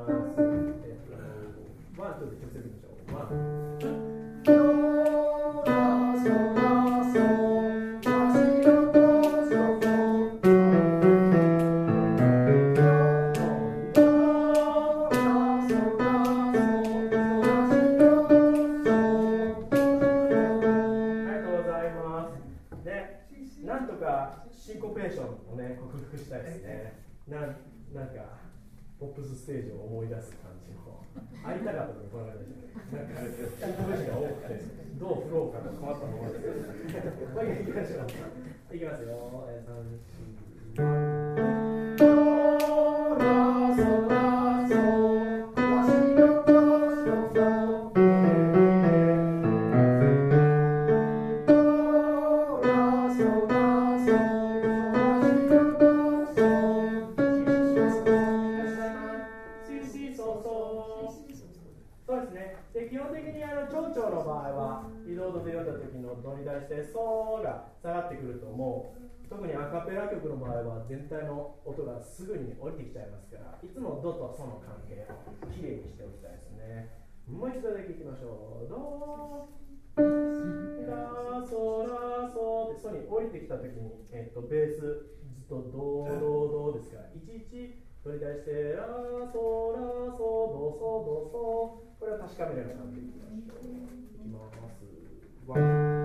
ワン、ツーで直接いきましょう。ワン。なんとかシンコペーションをね、克服したいですね。なんか、ポップスステージを思い出す感じの、会いたかった時こんな感じで、なんか、文字が多くて、どう振ろうかと変わったものです。もう一回いきましょう。いきますよ。3、そうですね。で、基本的に長調の場合は移動度で読んだ時のドに対してソが下がってくるともう特にアカペラ曲の場合は全体の音がすぐに降りてきちゃいますからいつもドとソの関係をきれいにしておきたいですね。もう一度だけいきましょう。ドラソラソでソに降りてきた時に、ベースずっとドドドですから11取り出してラソラソドソドソこれを確かめるような感じでいきましょう。いきます。